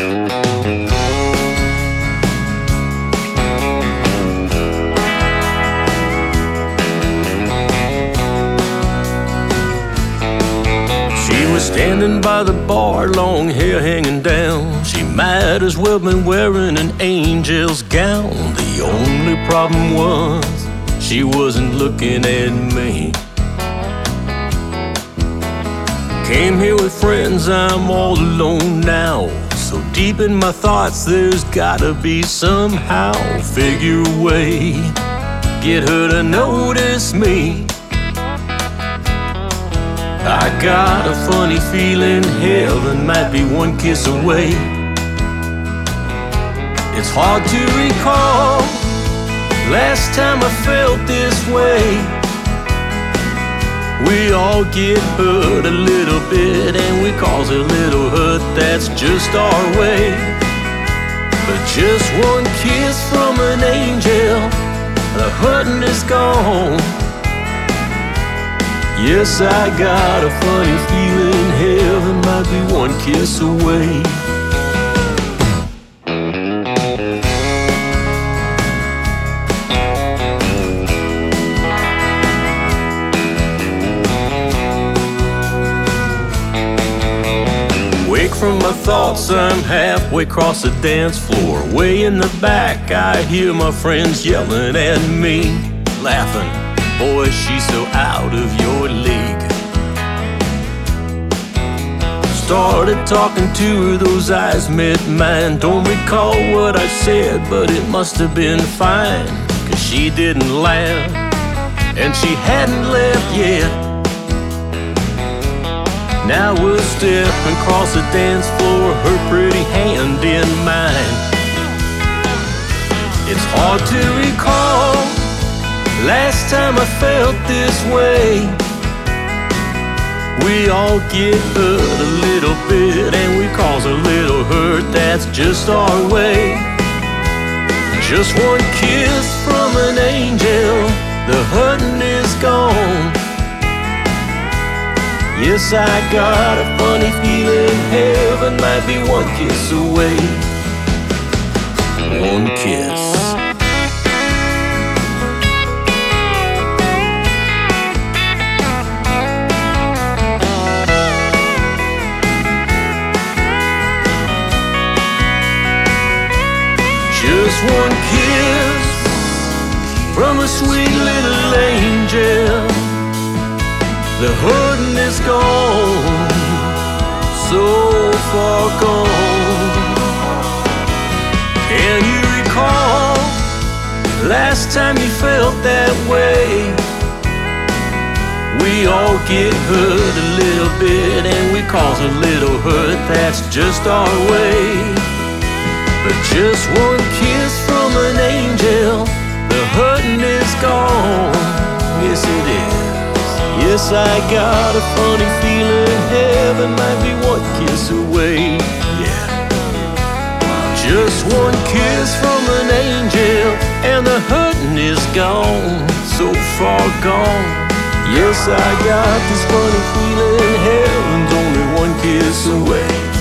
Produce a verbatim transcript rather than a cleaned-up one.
Standing by the bar, long hair hanging down. She might as well been wearing an angel's gown. The only problem was she wasn't looking at me. Came here with friends, I'm all alone now. So deep in my thoughts, there's gotta be somehow figure a way, get her to notice me. I got a funny feeling heaven might be one kiss away. It's hard to recall last time I felt this way. We all get hurt a little bit and we cause a little hurt, that's just our way. But just one kiss from an angel, the hurting is gone. Yes, I got a funny feeling heaven might be one kiss away. Wake from my thoughts, I'm halfway across the dance floor. Way in the back, I hear my friends yelling at me, laughing. Boy, she's so out of your league. Started talking to her, those eyes met mine. Don't recall what I said, but it must have been fine. Cause she didn't laugh, and she hadn't left yet. Now we're stepping across the dance floor, her pretty hand in mine. It's hard to recall last time I felt this way. We all get hurt a little bit and we cause a little hurt, that's just our way. Just one kiss from an angel, the hurting is gone. Yes, I got a funny feeling heaven might be one kiss away. One kiss. Just one kiss from a sweet little angel, the hurting is gone, so far gone. Can you recall last time you felt that way? We all get hurt a little bit and we cause a little hurt, that's just our way. But just one kiss from an angel, the hurting is gone. Yes, it is. Yes, I got a funny feeling heaven might be one kiss away. Yeah. Just one kiss from an angel and the hurting is gone, so far gone. Yes, I got this funny feeling heaven's only one kiss away.